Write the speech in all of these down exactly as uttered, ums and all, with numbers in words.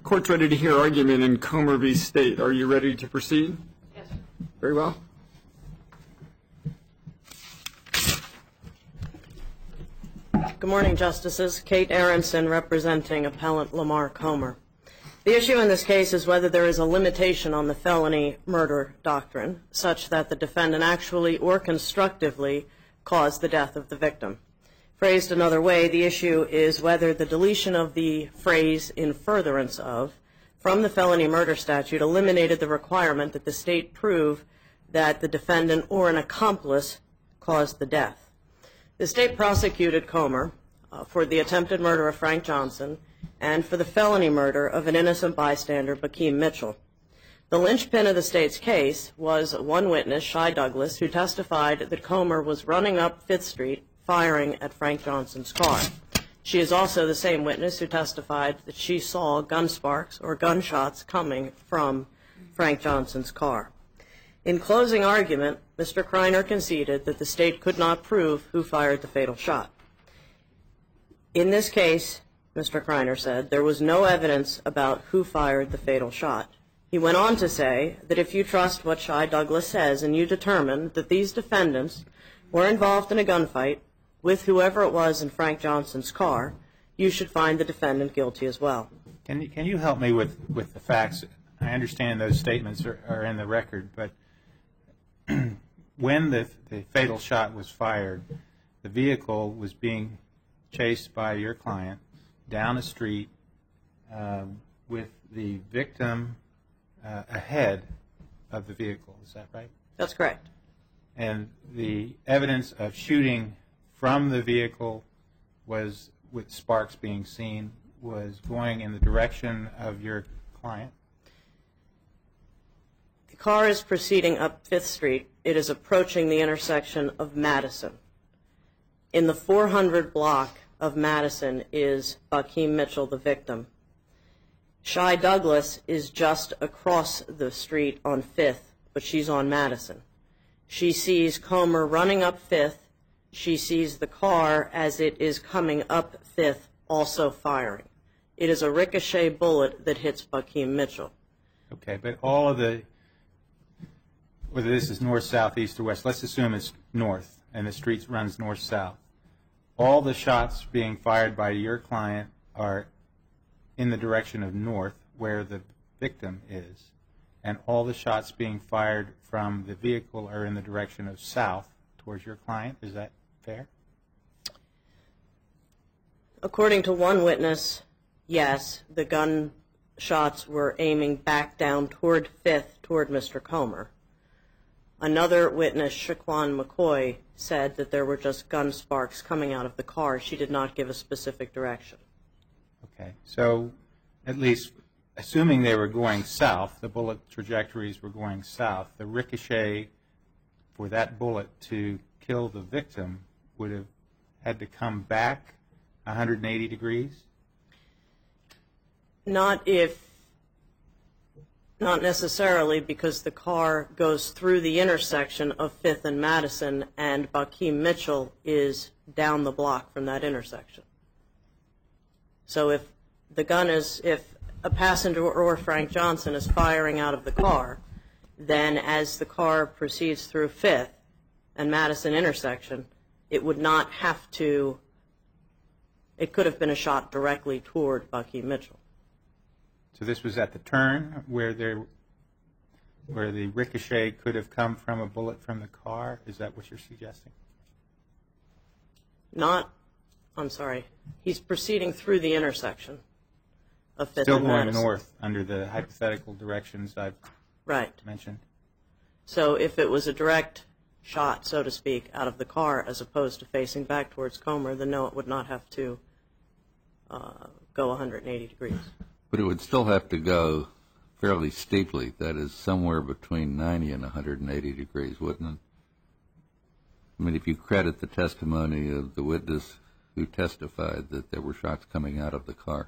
Court's ready to hear argument in Comer v. State. Are you ready to proceed? Yes. Very well. Good morning, Justices. Kate Aronson representing Appellant Lamar Comer. The issue in this case is whether there is a limitation on the felony murder doctrine such that the defendant actually or constructively caused the death of the victim. Phrased another way, the issue is whether the deletion of the phrase "in furtherance of" from the felony murder statute eliminated the requirement that the state prove that the defendant or an accomplice caused the death. The state prosecuted Comer uh, for the attempted murder of Frank Johnson and for the felony murder of an innocent bystander, Bakeem Mitchell. The linchpin of the state's case was one witness, Shy Douglas, who testified that Comer was running up Fifth Street firing at Frank Johnson's car. She is also the same witness who testified that she saw gun sparks or gunshots coming from Frank Johnson's car. In closing argument, Mister Kreiner conceded that the state could not prove who fired the fatal shot. In this case, Mister Kreiner said, there was no evidence about who fired the fatal shot. He went on to say that if you trust what Shy Douglas says and you determine that these defendants were involved in a gunfight with whoever it was in Frank Johnson's car, you should find the defendant guilty as well. Can you, can you help me with, with the facts? I understand those statements are, are in the record, but when the, the fatal shot was fired, the vehicle was being chased by your client down a street uh, with the victim uh, ahead of the vehicle. Is that right? That's correct. And the evidence of shooting from the vehicle was, with sparks being seen, was going in the direction of your client? The car is proceeding up Fifth Street. It is approaching the intersection of Madison. In the four hundred block of Madison is Bakeem Mitchell, the victim. Shy Douglas is just across the street on Fifth, but she's on Madison. She sees Comer running up Fifth. She sees the car as it is coming up Fifth, also firing. It is a ricochet bullet that hits Bakeem Mitchell. Okay, but all of the, whether this is north, south, east, or west, let's assume it's north and the street runs north-south. All the shots being fired by your client are in the direction of north, where the victim is, and all the shots being fired from the vehicle are in the direction of south towards your client. Is that fair? According to one witness, yes, the gun shots were aiming back down toward Fifth, toward Mister Comer. Another witness, Shaquan McCoy, said that there were just gun sparks coming out of the car. She did not give a specific direction. Okay, so at least assuming they were going south, the bullet trajectories were going south, the ricochet for that bullet to kill the victim would have had to come back one hundred eighty degrees? Not if, not necessarily, because the car goes through the intersection of Fifth and Madison, and Bakeem Mitchell is down the block from that intersection. So if the gun is, if a passenger or Frank Johnson is firing out of the car, then as the car proceeds through Fifth and Madison intersection, it would not have to, it could have been a shot directly toward Bakeem Mitchell. So this was at the turn where there, where the ricochet could have come from a bullet from the car? Is that what you're suggesting? Not, I'm sorry, he's proceeding through the intersection of Fifth Still and going Madison. north under the hypothetical directions I've Right. mentioned. So if it was a direct shot, so to speak, out of the car as opposed to facing back towards Comer, then no, it would not have to uh, go one hundred eighty degrees. But it would still have to go fairly steeply, that is somewhere between ninety and one hundred eighty degrees, wouldn't it? I mean, if you credit the testimony of the witness who testified that there were shots coming out of the car.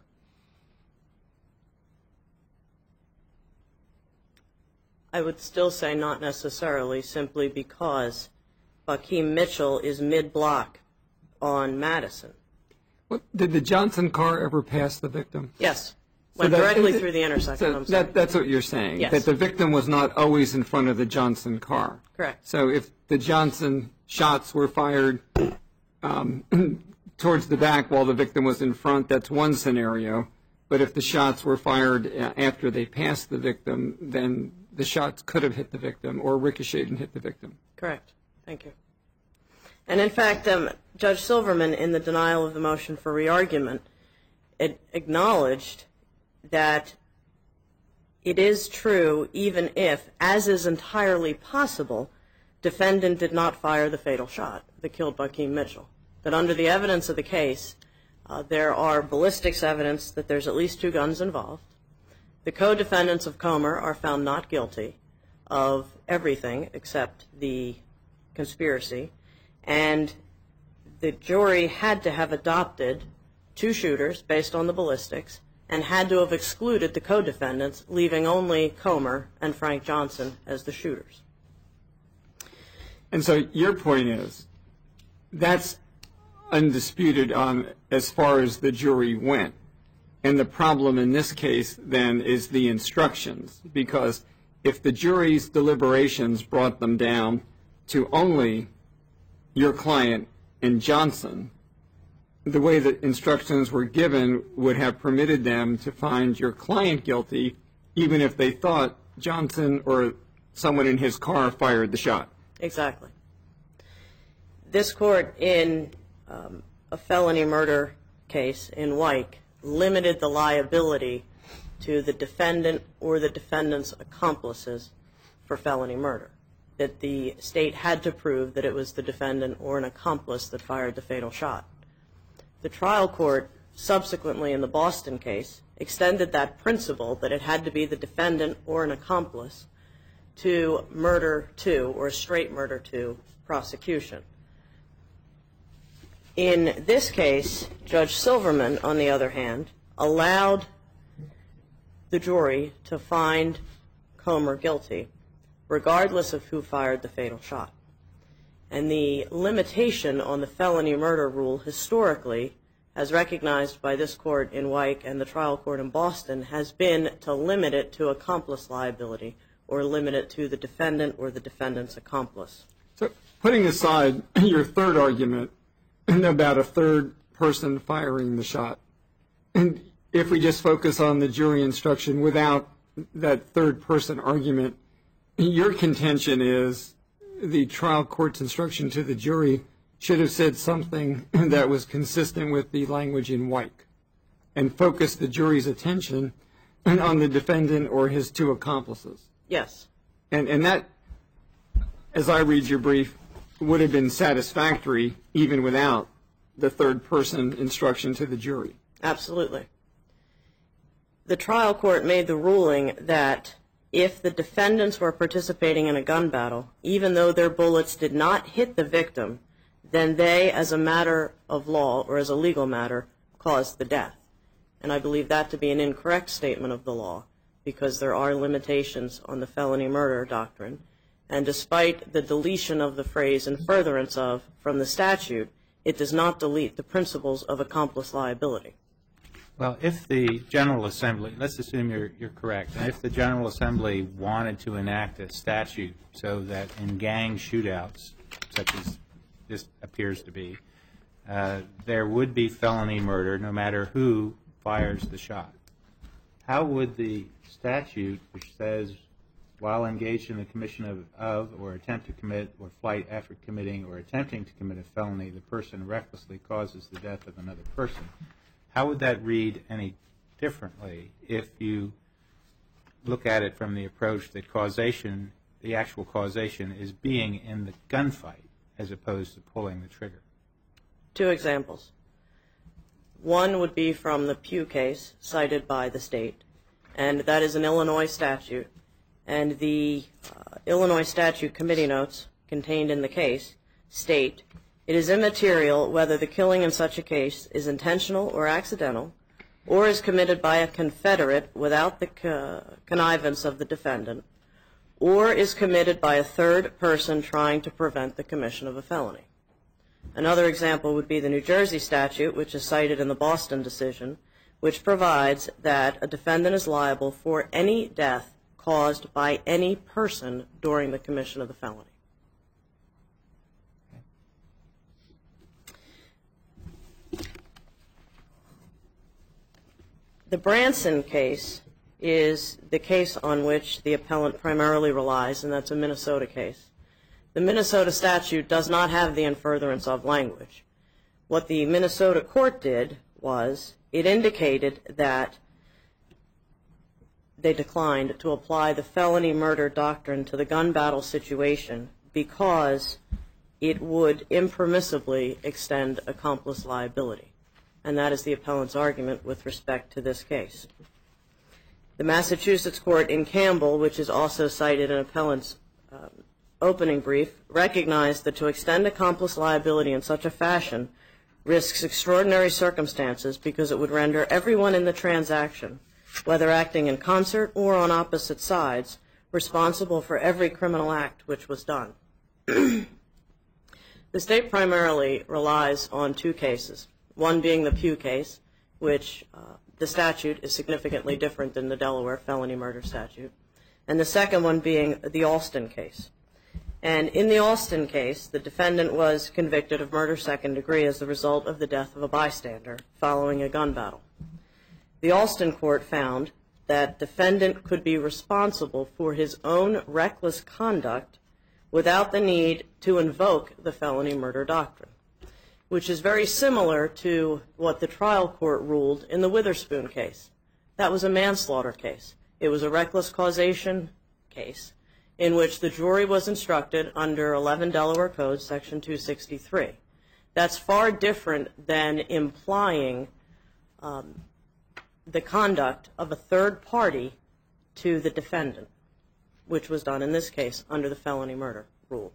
I would still say not necessarily, simply because Bakeem Mitchell is mid-block on Madison. What, did the Johnson car ever pass the victim? Yes. Went that- directly through the intersection, So I'm sorry. that, that's what you're saying? Yes. That the victim was not always in front of the Johnson car? Correct. So if the Johnson shots were fired um, towards the back while the victim was in front, that's one scenario. But if the shots were fired uh, after they passed the victim, then the shots could have hit the victim or ricocheted and hit the victim. Correct. Thank you. And in fact, um, Judge Silverman, in the denial of the motion for re-argument, it acknowledged that it is true, even if, as is entirely possible, defendant did not fire the fatal shot that killed Bakeem Mitchell. That under the evidence of the case, uh, there are ballistics evidence that there's at least two guns involved. The co-defendants of Comer are found not guilty of everything except the conspiracy, and the jury had to have adopted two shooters based on the ballistics and had to have excluded the co-defendants, leaving only Comer and Frank Johnson as the shooters. And so your point is, that's undisputed on as far as the jury went. And the problem in this case, then, is the instructions, because if the jury's deliberations brought them down to only your client and Johnson, the way the instructions were given would have permitted them to find your client guilty, even if they thought Johnson or someone in his car fired the shot. Exactly. This court, in um, a felony murder case in Wyke, limited the liability to the defendant or the defendant's accomplices for felony murder, that the state had to prove that it was the defendant or an accomplice that fired the fatal shot. The trial court, subsequently in the Boston case, extended that principle that it had to be the defendant or an accomplice to murder two, or straight murder two, prosecution. In this case, Judge Silverman, on the other hand, allowed the jury to find Comer guilty, regardless of who fired the fatal shot. And the limitation on the felony murder rule historically, as recognized by this court in Wyke and the trial court in Boston, has been to limit it to accomplice liability or limit it to the defendant or the defendant's accomplice. So putting aside your third argument about a third person firing the shot, and if we just focus on the jury instruction without that third person argument, your contention is the trial court's instruction to the jury should have said something that was consistent with the language in Wyke and focused the jury's attention on the defendant or his two accomplices. Yes. And, and that, as I read your brief, would have been satisfactory even without the third person instruction to the jury. Absolutely. The trial court made the ruling that if the defendants were participating in a gun battle, even though their bullets did not hit the victim, then they, as a matter of law or as a legal matter, caused the death. And I believe that to be an incorrect statement of the law, because there are limitations on the felony murder doctrine. And despite the deletion of the phrase "in furtherance of" from the statute, it does not delete the principles of accomplice liability. Well, if the General Assembly, let's assume you're, you're correct, and if the General Assembly wanted to enact a statute so that in gang shootouts, such as this appears to be, uh, there would be felony murder no matter who fires the shot, how would the statute, which says while engaged in the commission of, of or attempt to commit or flight after committing or attempting to commit a felony, the person recklessly causes the death of another person, how would that read any differently if you look at it from the approach that causation, the actual causation, is being in the gunfight as opposed to pulling the trigger? Two examples. One would be from the Pew case cited by the state, and that is an Illinois statute. And the uh, Illinois statute committee notes contained in the case state, "It is immaterial whether the killing in such a case is intentional or accidental, or is committed by a confederate without the co- connivance of the defendant, or is committed by a third person trying to prevent the commission of a felony." Another example would be the New Jersey statute, which is cited in the Boston decision, which provides that a defendant is liable for any death caused by any person during the commission of the felony. The Branson case is the case on which the appellant primarily relies, and that's a Minnesota case. The Minnesota statute does not have the in furtherance of language. What the Minnesota court did was it indicated that they declined to apply the felony murder doctrine to the gun battle situation because it would impermissibly extend accomplice liability. And that is the appellant's argument with respect to this case. The Massachusetts court in Campbell, which is also cited in appellant's um, opening brief, recognized that to extend accomplice liability in such a fashion risks extraordinary circumstances because it would render everyone in the transaction, whether acting in concert or on opposite sides, responsible for every criminal act which was done. The state primarily relies on two cases, one being the Pugh case, which uh, the statute is significantly different than the Delaware felony murder statute, and the second one being the Alston case. And in the Alston case, the defendant was convicted of murder second degree as the result of the death of a bystander following a gun battle. The Alston court found that defendant could be responsible for his own reckless conduct without the need to invoke the felony murder doctrine, which is very similar to what the trial court ruled in the Witherspoon case. That was a manslaughter case. It was a reckless causation case in which the jury was instructed under eleven Delaware Code, Section two sixty-three. That's far different than implying um, the conduct of a third party to the defendant, which was done in this case under the felony murder rule.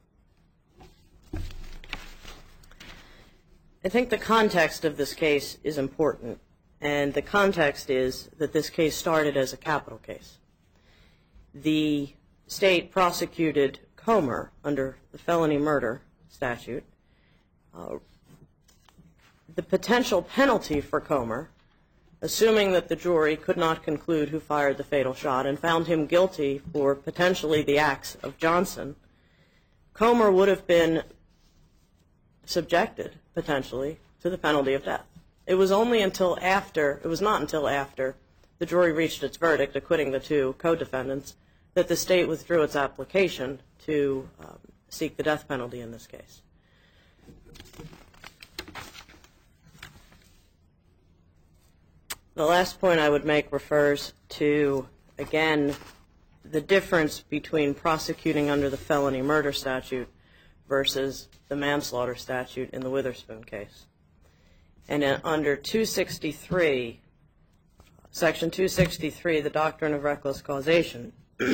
I think the context of this case is important, and the context is that this case started as a capital case. The state prosecuted Comer under the felony murder statute. Uh, the potential penalty for Comer, assuming that the jury could not conclude who fired the fatal shot and found him guilty for potentially the acts of Johnson, Comer would have been subjected, potentially, to the penalty of death. It was only until after, it was not until after the jury reached its verdict acquitting the two co-defendants that the state withdrew its application to um, seek the death penalty in this case. The last point I would make refers to, again, the difference between prosecuting under the felony murder statute versus the manslaughter statute in the Witherspoon case. And uh, under two sixty-three, Section two sixty-three, the doctrine of reckless causation,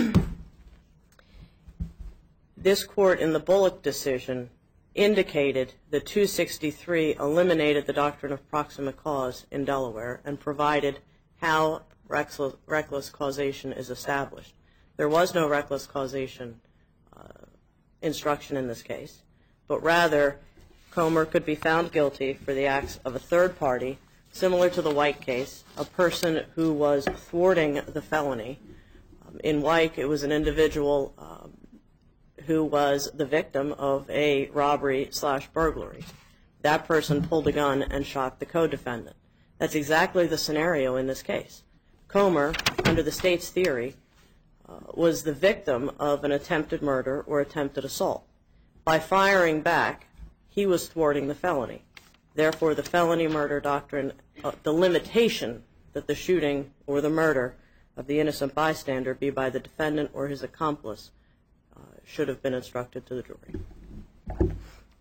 this court in the Bullock decision indicated that two sixty-three eliminated the doctrine of proximate cause in Delaware and provided how reckless, reckless causation is established. There was no reckless causation uh, instruction in this case, but rather Comer could be found guilty for the acts of a third party, similar to the White case, a person who was thwarting the felony. Um, in White, it was an individual um, who was the victim of a robbery slash burglary. That person pulled a gun and shot the co-defendant. That's exactly the scenario in this case. Comer, under the state's theory, uh, was the victim of an attempted murder or attempted assault. By firing back, he was thwarting the felony. Therefore, the felony murder doctrine, uh, the limitation that the shooting or the murder of the innocent bystander be by the defendant or his accomplice uh, should have been instructed to the jury.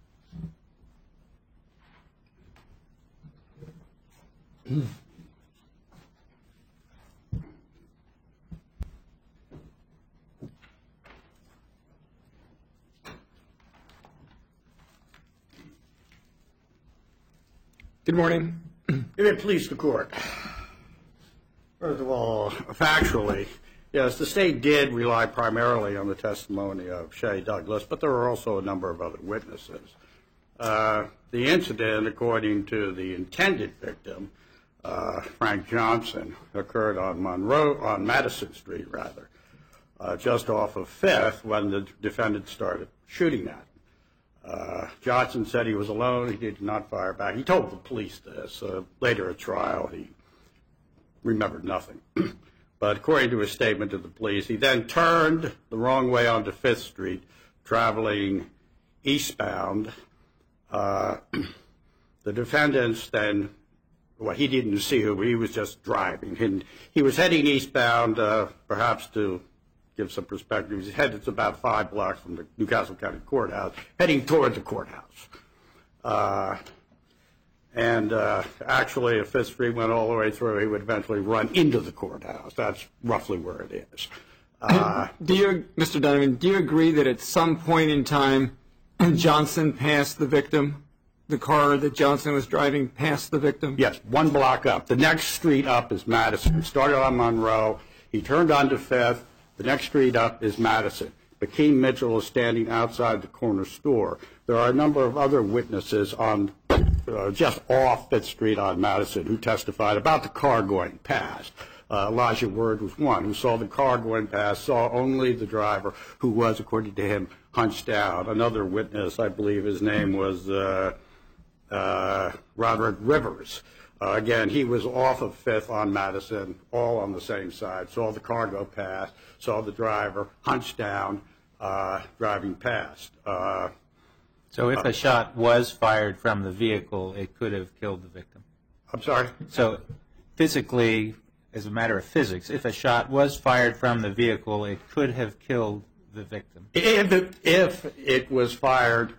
Good morning. If it please the court. First of all, factually, yes, the state did rely primarily on the testimony of Shea Douglas, but there were also a number of other witnesses. Uh, the incident, according to the intended victim, uh, Frank Johnson, occurred on Monroe, on Madison Street, rather, uh, just off of Fifth when the defendant started shooting at him. Uh, Johnson said he was alone. He did not fire back. He told the police this. Uh, later at trial, he remembered nothing. But according to his statement to the police, he then turned the wrong way onto Fifth Street, traveling eastbound. Uh, the defendants then, well, he didn't see who, he was just driving. And he was heading eastbound, uh, perhaps to give some perspective. He headed about five blocks from the Newcastle County Courthouse, heading toward the courthouse. Uh, and uh, actually, if Fifth Street went all the way through, he would eventually run into the courthouse. That's roughly where it is. Uh, do you, Mister Donovan, do you agree that at some point in time, Johnson passed the victim? The car that Johnson was driving passed the victim? Yes, one block up. The next street up is Madison. He started on Monroe. He turned onto Fifth. The next street up is Madison. Bakeem Mitchell is standing outside the corner store. There are a number of other witnesses on uh, just off Fifth Street on Madison who testified about the car going past. Uh, Elijah Word was one who saw the car going past, saw only the driver, who was, according to him, hunched down. Another witness, I believe his name was uh, uh, Roderick Rivers. Uh, again, he was off of Fifth on Madison, all on the same side, saw the car go past, saw the driver hunched down, uh, driving past. Uh, So if a shot was fired from the vehicle, it could have killed the victim. I'm sorry? So physically, as a matter of physics, if a shot was fired from the vehicle, it could have killed the victim. If it, if it was fired,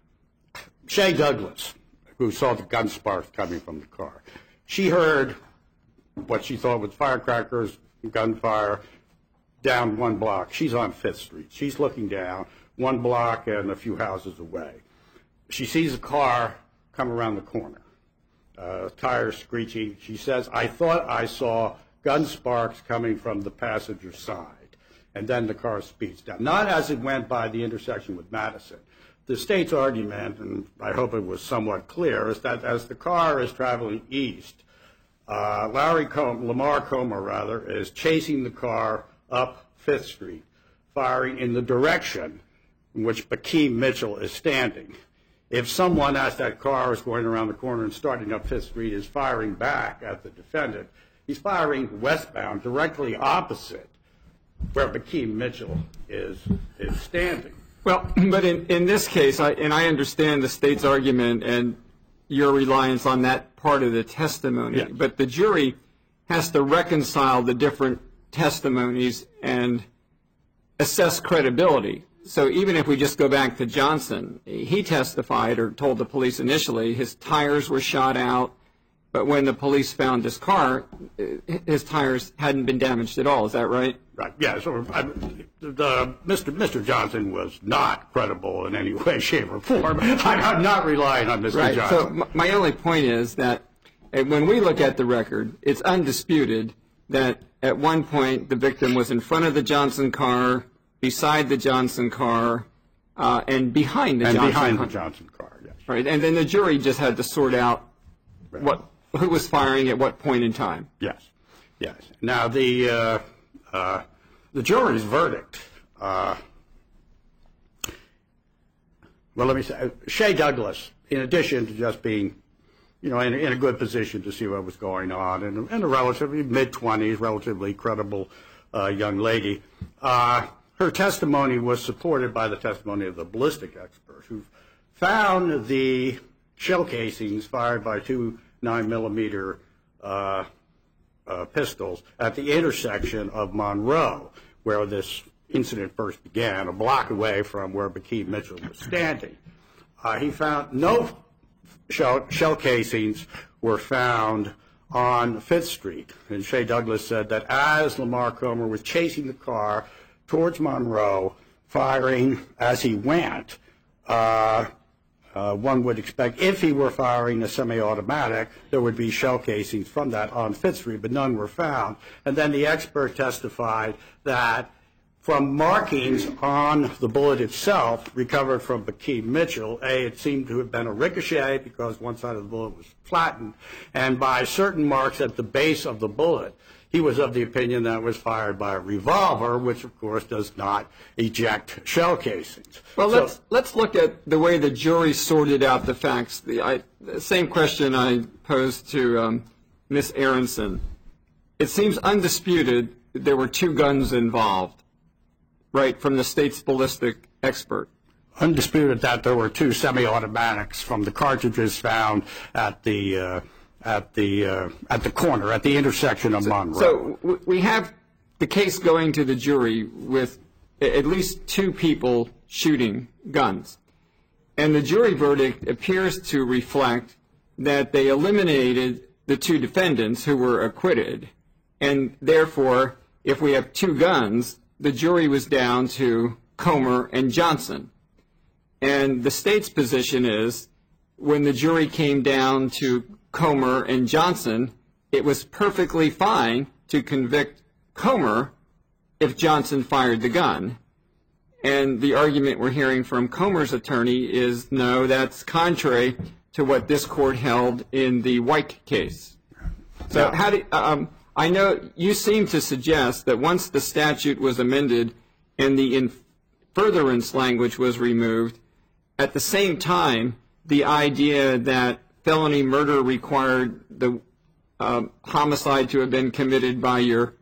Shay Douglas, who saw the gun sparks coming from the car, she heard what she thought was firecrackers, gunfire, down one block. She's on Fifth Street. She's looking down one block and a few houses away. She sees a car come around the corner, uh, tires screeching. She says, I thought I saw gun sparks coming from the passenger side. And then the car speeds down. Not as it went by the intersection with Madison. The state's argument, and I hope it was somewhat clear, is that as the car is traveling east, uh, Larry Com- Lamar Comer, rather, is chasing the car up Fifth Street, firing in the direction in which Bakeem Mitchell is standing. If someone as that car is going around the corner and starting up Fifth Street is firing back at the defendant, he's firing westbound, directly opposite where Bakeem Mitchell is is standing. Well, but in, in this case, I, and I understand the state's argument and your reliance on that part of the testimony, Yes. but the jury has to reconcile the different testimonies and assess credibility. So even if we just go back to Johnson, he testified or told the police initially his tires were shot out, but when the police found his car, his tires hadn't been damaged at all. Is that right? Right. Yeah. So I, the, Mister Mister Johnson was not credible in any way, shape, or form. I'm not relying on Mister Right. Johnson. So m- my only point is that uh, when we look at the record, it's undisputed that at one point the victim was in front of the Johnson car, beside the Johnson car, uh, and behind the and Johnson behind car. the Johnson car. Yes. Right. And then the jury just had to sort out what who was firing at what point in time. Yes. Yes. Now the uh, uh, the jury's verdict. Uh, well, let me say, Shay Douglas, in addition to just being, you know, in, in a good position to see what was going on, and, and a relatively mid-twenties, relatively credible uh, young lady, uh, her testimony was supported by the testimony of the ballistic expert, who found the shell casings fired by two nine millimeter uh, uh, pistols at the intersection of Monroe, where this incident first began, a block away from where Bakeem Mitchell was standing. Uh, he found no shell, shell casings were found on Fifth Street. And Shay Douglas said that as Lamar Comer was chasing the car towards Monroe, firing as he went, uh, Uh, one would expect if he were firing a semi-automatic, there would be shell casings from that on Fifth Street, but none were found. And then the expert testified that from markings on the bullet itself recovered from Bakeem Mitchell, A, it seemed to have been a ricochet because one side of the bullet was flattened, and by certain marks at the base of the bullet, he was of the opinion that it was fired by a revolver, which of course does not eject shell casings. Well, So- let's let's look at the way the jury sorted out the facts. The, I, the same question I posed to um, Miss Aronson. It seems undisputed that there were two guns involved, right, from the state's ballistic expert. Undisputed that there were two semi-automatics from the cartridges found at the uh, at the uh, at the corner, at the intersection of Monroe. So w- we have the case going to the jury with a- at least two people shooting guns. And the jury verdict appears to reflect that they eliminated the two defendants who were acquitted. And therefore, if we have two guns, the jury was down to Comer and Johnson. And the state's position is when the jury came down to Comer and Johnson, it was perfectly fine to convict Comer if Johnson fired the gun. And the argument we're hearing from Comer's attorney is, no, that's contrary to what this court held in the White case. So how do, um, I know you seem to suggest that once the statute was amended and the in furtherance language was removed, at the same time, the idea that felony murder required the um, homicide to have been committed by your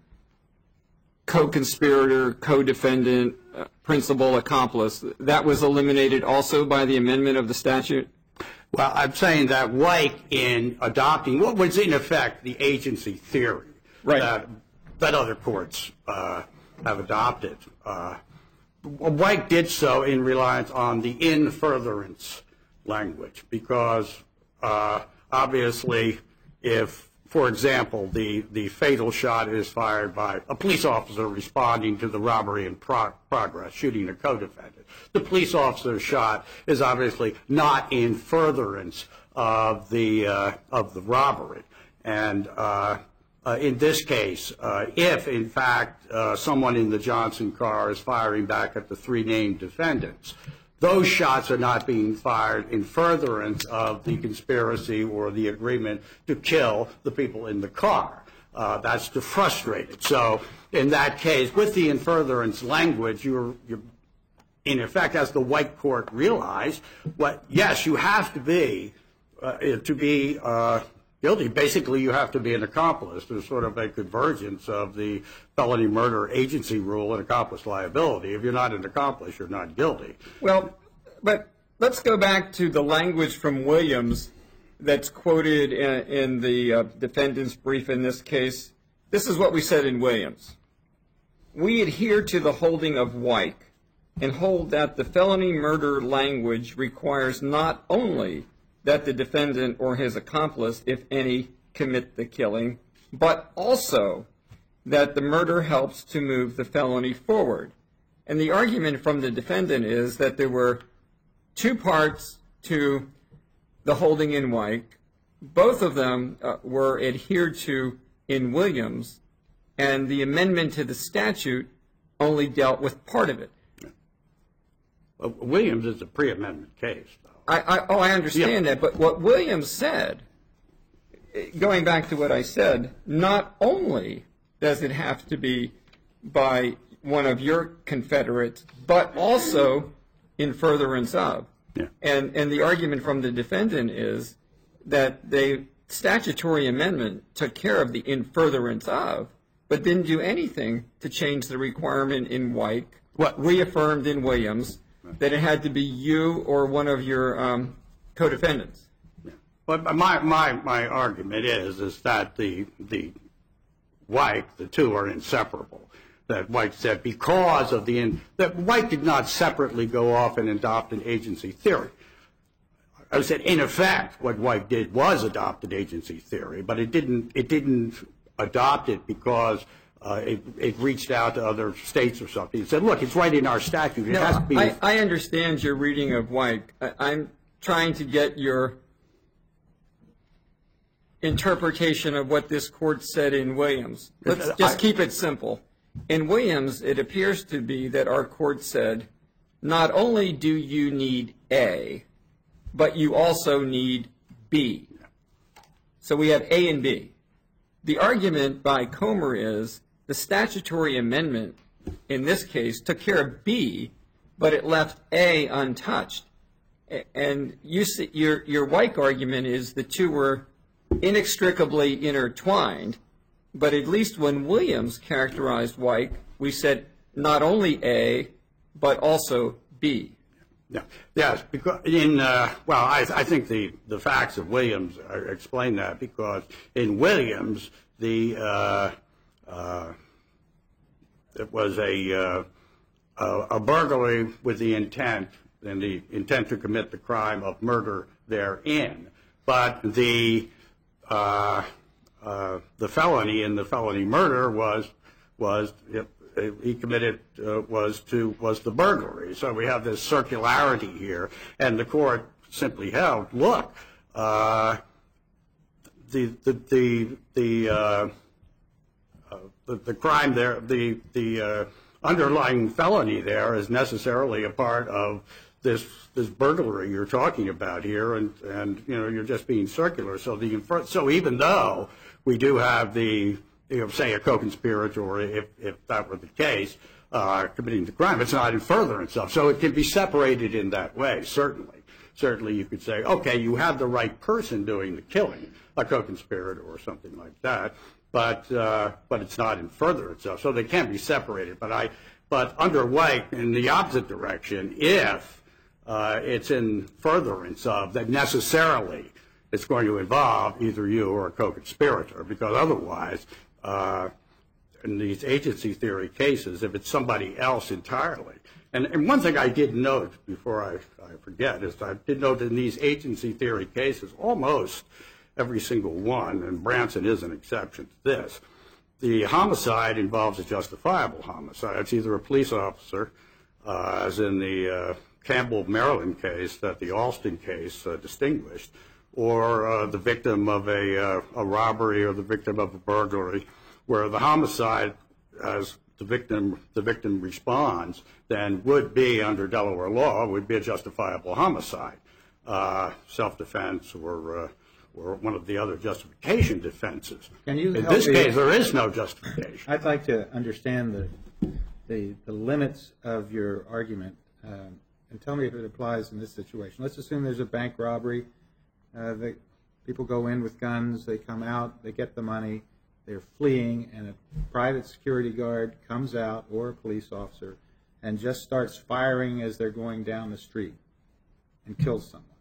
co-conspirator, co-defendant, uh, principal, accomplice, that was eliminated also by the amendment of the statute? Well, I'm saying that White, in adopting what was in effect the agency theory Right. that, that other courts uh, have adopted, uh, White did so in reliance on the in furtherance language because uh, obviously if, for example, the, the fatal shot is fired by a police officer responding to the robbery in pro- progress, shooting a co-defendant, the police officer's shot is obviously not in furtherance of the, uh, of the robbery. And uh, uh, in this case, uh, if, in fact, uh, someone in the Johnson car is firing back at the three named defendants, those shots are not being fired in furtherance of the conspiracy or the agreement to kill the people in the car. Uh, that's to frustrate it. So in that case, with the in furtherance language, you're, you're in effect, as the White court realized, what, yes, you have to be, uh, to be uh, guilty. Basically, you have to be an accomplice. There's sort of a convergence of the felony murder agency rule and accomplice liability. If you're not an accomplice, you're not guilty. Well, but let's go back to the language from Williams that's quoted in, in the uh, defendant's brief in this case. This is what we said in Williams. We adhere to the holding of White and hold that the felony murder language requires not only that the defendant or his accomplice, if any, commit the killing, but also that the murder helps to move the felony forward. And the argument from the defendant is that there were two parts to the holding in White. Both of them uh, were adhered to in Williams, and the amendment to the statute only dealt with part of it. Well, Williams is a pre-amendment case, though. I, I, oh, I understand Yeah. that, but what Williams said, going back to what I said, not only does it have to be by one of your confederates, but also in furtherance of. Yeah. And, and the argument from the defendant is that the statutory amendment took care of the in furtherance of, but didn't do anything to change the requirement in White, What? reaffirmed in Williams, that it had to be you or one of your um, co-defendants. But my, my, my argument is, is that the, the White, the two are inseparable. That White said because of the, in, that White did not separately go off and adopt an agency theory. I said, in effect, what White did was adopt an agency theory, but it didn't, it didn't adopt it because uh, it, it reached out to other states or something. It said, look, it's right in our statute. It No, has to be. I, I understand your reading of White. I, I'm trying to get your interpretation of what this court said in Williams. Let's just I- keep it simple. In Williams, it appears to be that our court said, not only do you need A, but you also need B. So we have A and B. The argument by Comer is the statutory amendment in this case took care of B, but it left A untouched. And you see, your, your Weick argument is the two were inextricably intertwined, but at least when Williams characterized Weick, we said not only A, but also B. Yeah. Yes, because in, uh, well, I, I think the, the facts of Williams are, explain that, because in Williams, the, uh, uh, it was a, uh, a, a burglary with the intent, and the intent to commit the crime of murder therein. But the, uh, uh, the felony in the felony murder was, was, it, he committed uh, was to was the burglary. So we have this circularity here, and the court simply held, look, uh, the the the the, uh, uh, the the crime there, the the uh, underlying felony there is necessarily a part of this this burglary you're talking about here, and and you know you're just being circular. So the infer- so even though we do have the you know, say a co-conspirator, if, if that were the case, uh, committing the crime, it's not in furtherance of. So it can be separated in that way, certainly. Certainly you could say, okay, you have the right person doing the killing, a co-conspirator or something like that, but uh, but it's not in furtherance of. So they can be separated. But I, but under Weick, in the opposite direction, if uh, it's in furtherance of, that necessarily it's going to involve either you or a co-conspirator, because otherwise, Uh, in these agency theory cases, if it's somebody else entirely. And, and one thing I did note before I, I forget is I did note in these agency theory cases, almost every single one, and Branson is an exception to this, the homicide involves a justifiable homicide. It's either a police officer, uh, as in the uh, Campbell, Maryland case that the Alston case uh, distinguished, or uh, the victim of a, uh, a robbery or the victim of a burglary, where the homicide, as the victim the victim responds, then would be, under Delaware law, would be a justifiable homicide, uh, self-defense or uh, or one of the other justification defenses. Can you In help this me? case, there is no justification. I'd like to understand the, the, the limits of your argument, um, and tell me if it applies in this situation. Let's assume there's a bank robbery. Uh, the people go in with guns, they come out, they get the money, they're fleeing, and a private security guard comes out, or a police officer, and just starts firing as they're going down the street and kills someone.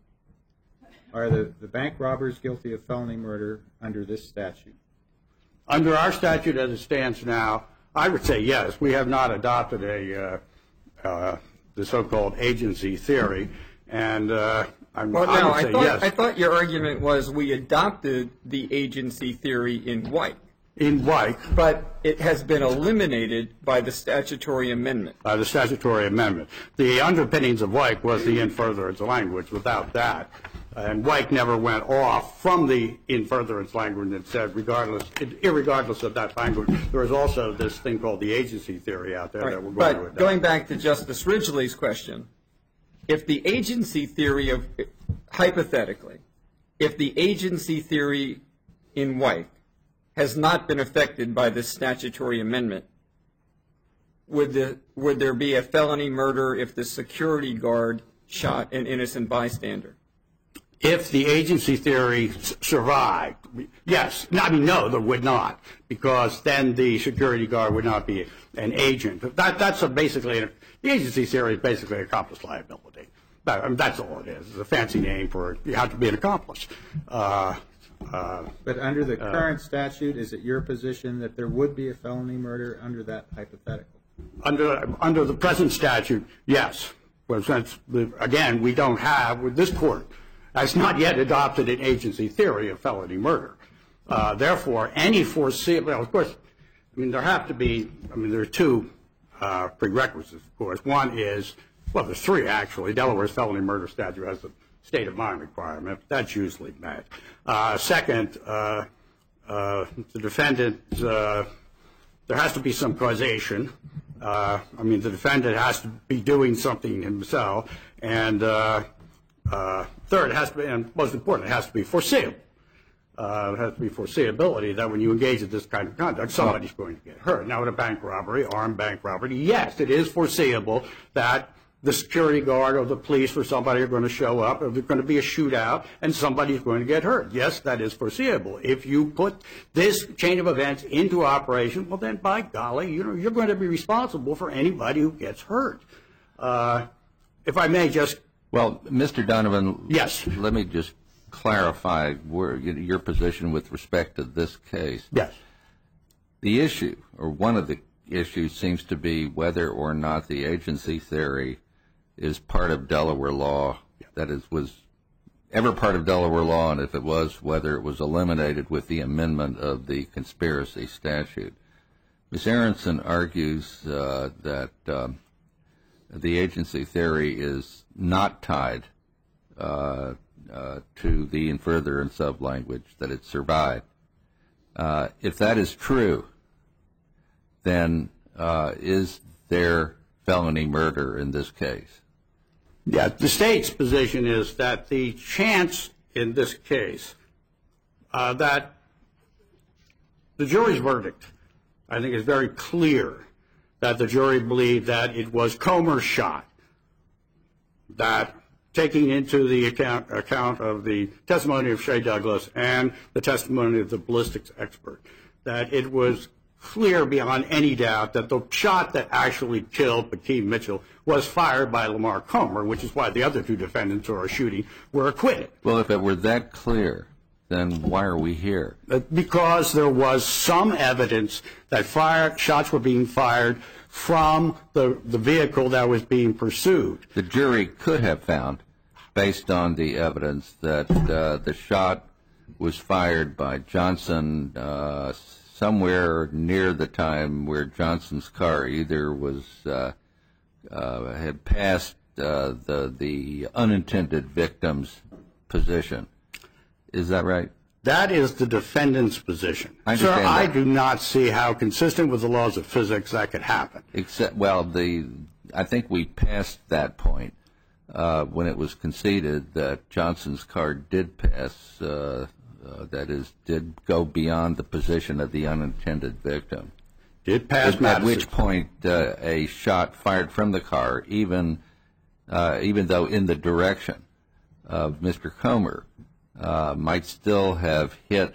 Are the, the bank robbers guilty of felony murder under this statute? Under our statute as it stands now, I would say yes. We have not adopted a uh, uh, the so-called agency theory, and uh, I'm, Well, I no, would I say thought, yes. I thought your argument was we adopted the agency theory in Weick, In Weick, but it has been eliminated by the statutory amendment. by the statutory amendment. The underpinnings of Weick was the in furtherance language. Without that, and Weick never went off from the in furtherance language and said, regardless, irregardless of that language, there is also this thing called the agency theory out there Right. that we're going to But adopt. going back to Justice Ridgely's question, if the agency theory of, hypothetically, if the agency theory in Weick has not been affected by this statutory amendment, would the would there be a felony murder if the security guard shot an innocent bystander? If the agency theory s- survived, yes. No, I mean, no, there would not, because then the security guard would not be an agent. That, that's a basically, a, the agency theory is basically accomplice liability. That, I mean, that's all it is. It's a fancy name for you have to be an accomplice. Uh, uh, But under the current statute, is it your position that there would be a felony murder under that hypothetical? Under under the present statute, yes. Well, since, again, we don't have, with this court, has not yet adopted an agency theory of felony murder. Uh, therefore, any foreseeable, well, of course, I mean, there have to be, I mean, there are two uh, prerequisites, of course. One is, well, there's three, actually. Delaware's felony murder statute has a state of mind requirement. That's usually met. Uh, second, uh, uh, the defendant uh, there has to be some causation. Uh, I mean, the defendant has to be doing something himself. And uh, uh, third, it has to be, and most important, it has to be foreseeable. Uh, it has to be foreseeability that when you engage in this kind of conduct, somebody's going to get hurt. Now, in a bank robbery, armed bank robbery, yes, it is foreseeable that the security guard or the police or somebody are going to show up, or there's going to be a shootout, and somebody's going to get hurt. Yes, that is foreseeable. If you put this chain of events into operation, well, then, by golly, you know, you're going to be responsible for anybody who gets hurt. Uh, if I may just... Well, Mister Donovan, yes. Let me just clarify where, your position with respect to this case. Yes. The issue, or one of the issues, seems to be whether or not the agency theory is part of Delaware law, that is, was ever part of Delaware law, and if it was, whether it was eliminated with the amendment of the conspiracy statute. Miz Aronson argues uh, that um, the agency theory is not tied uh, uh, to the in furtherance of language, that it survived. Uh, if that is true, then uh, is there felony murder in this case? Yeah, the state's position is that the chance in this case uh, that the jury's verdict, I think, is very clear that the jury believed that it was Comer's shot, that taking into the account, account of the testimony of Shea Douglas and the testimony of the ballistics expert, that it was clear beyond any doubt that the shot that actually killed Bakeem Mitchell was fired by Lamar Comer, which is why the other two defendants who are shooting were acquitted. Well, if it were that clear, then why are we here? Because there was some evidence that fire, shots were being fired from the, the vehicle that was being pursued. The jury could have found, based on the evidence, that uh, the shot was fired by Johnson uh, somewhere near the time where Johnson's car either was uh, uh, had passed uh, the the unintended victim's position. Is that right? That is the defendant's position. I Sir, understand I that. do not see how, consistent with the laws of physics, that could happen. Except, well, the I think we passed that point uh, when it was conceded that Johnson's car did pass, uh, uh, that is, did go beyond the position of the unintended victim. Did pass At, Madison. at which point uh, a shot fired from the car, even uh, even though in the direction of Mister Comer, uh, might still have hit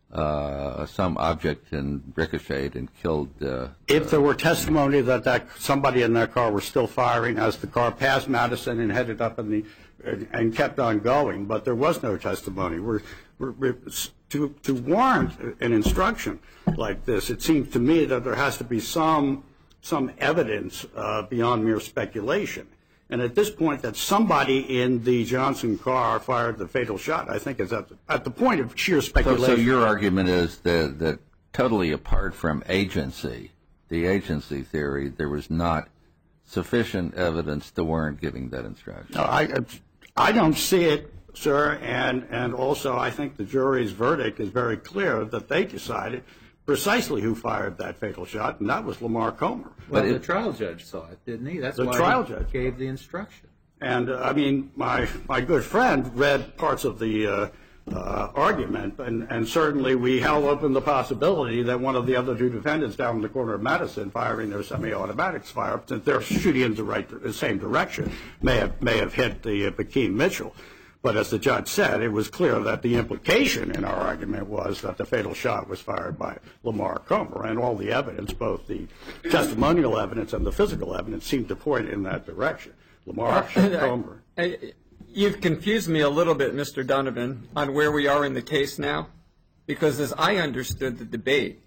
uh, some object and ricocheted and killed. Uh, If there were testimony that, that somebody in that car was still firing as the car passed Madison and headed up in the and, and kept on going, but there was no testimony. We're, we're, we're, to to warrant an instruction like this, it seems to me that there has to be some some evidence uh, beyond mere speculation. And at this point, that somebody in the Johnson car fired the fatal shot, I think is at the, at the point of sheer so, speculation. so your argument is that, that totally apart from agency, the agency theory, there was not sufficient evidence to warrant giving that instruction. No, I, I don't see it, sir, and, and also I think the jury's verdict is very clear that they decided precisely who fired that fatal shot, and that was Lamar Comer. Well, But the it- trial judge saw it, didn't he? That's The why trial he judge. gave the instruction. And, uh, I mean, my, my good friend read parts of the uh, uh, argument, and, and certainly we held open the possibility that one of the other two defendants down in the corner of Madison firing their semi-automatics fire, since they're shooting in the right, the same direction, may have, may have hit the uh, Bakeem Mitchell. But as the judge said, it was clear that the implication in our argument was that the fatal shot was fired by Lamar Comer, and all the evidence, both the testimonial evidence and the physical evidence, seemed to point in that direction. Lamar shot Comer. I- You've confused me a little bit, Mister Donovan, on where we are in the case now, because as I understood the debate,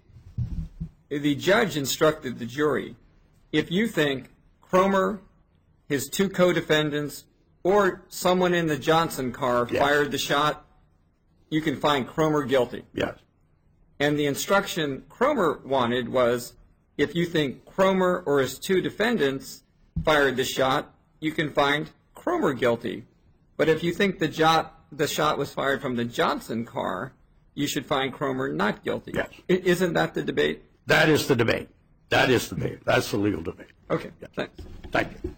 the judge instructed the jury, if you think Cromer, his two co-defendants, or someone in the Johnson car Yes. fired the shot, you can find Cromer guilty. Yes. And the instruction Cromer wanted was, if you think Cromer or his two defendants fired the shot, you can find Cromer guilty. But if you think the, jo- the shot was fired from the Johnson car, you should find Cromer not guilty. Yes. I- Isn't that the debate? That is the debate. That is debate. That's the legal debate. Okay, thanks. Thank you.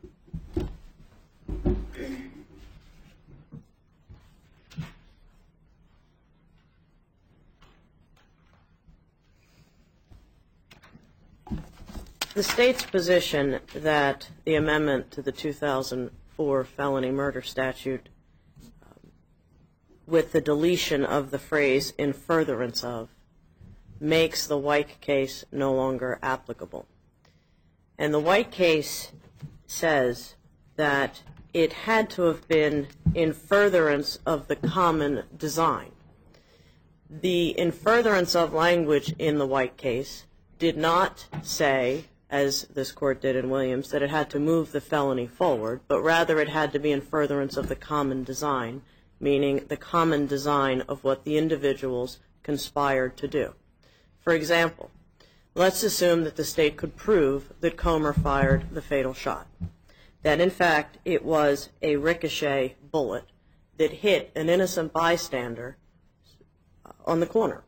The state's position that the amendment to the two thousand four felony murder statute um, with the deletion of the phrase "in furtherance of" makes the White case no longer applicable. And the White case says that it had to have been in furtherance of the common design. The "in furtherance of" language in the White case did not say, as this court did in Williams, that it had to move the felony forward, but rather it had to be in furtherance of the common design, meaning the common design of what the individuals conspired to do. For example, let's assume that the state could prove that Comer fired the fatal shot, that in fact it was a ricochet bullet that hit an innocent bystander on the corner.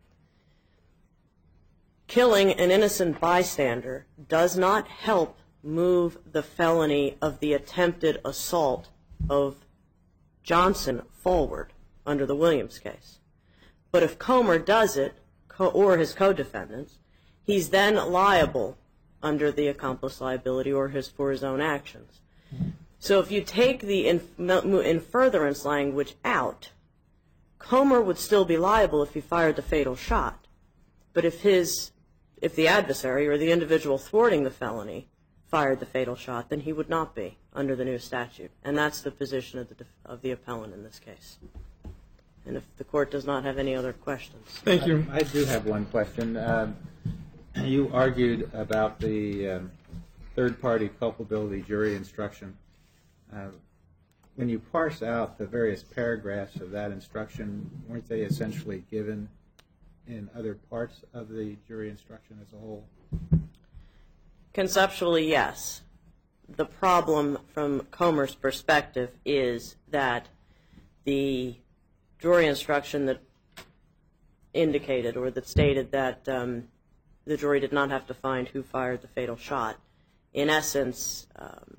Killing an innocent bystander does not help move the felony of the attempted assault of Johnson forward under the Williams case. But if Comer does it, or his co-defendants, he's then liable under the accomplice liability or his for his own actions. So if you take the in, in furtherance language out, Comer would still be liable if he fired the fatal shot. But if his if the adversary or the individual thwarting the felony fired the fatal shot, then he would not be under the new statute. And that's the position of the of the appellant in this case. And if the court does not have any other questions. Thank you. I, I do have one question. Um, you argued about the um, third-party culpability jury instruction. Uh, when you parse out the various paragraphs of that instruction, weren't they essentially given in other parts of the jury instruction as a whole? Conceptually, yes. The problem from Comer's perspective is that the jury instruction that indicated or that stated that um, the jury did not have to find who fired the fatal shot, in essence, um,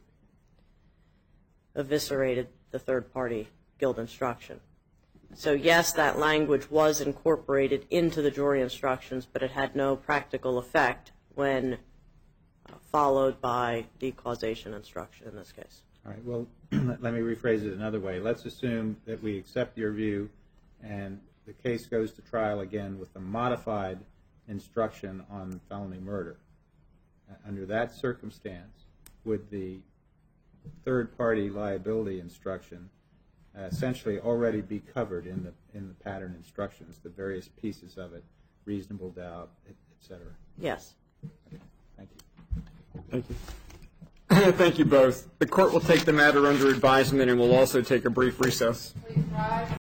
eviscerated the third-party guilt instruction. So yes, that language was incorporated into the jury instructions, but it had no practical effect when uh, followed by the causation instruction in this case. All right, well, let me rephrase it another way. Let's assume that we accept your view and the case goes to trial again with a modified instruction on felony murder. Uh, under that circumstance, would the third-party liability instruction uh, essentially already be covered in the in the pattern instructions, the various pieces of it, reasonable doubt, et, et cetera? Yes. Okay. Thank you. Thank you. Thank you both. The court will take the matter under advisement and will also take a brief recess.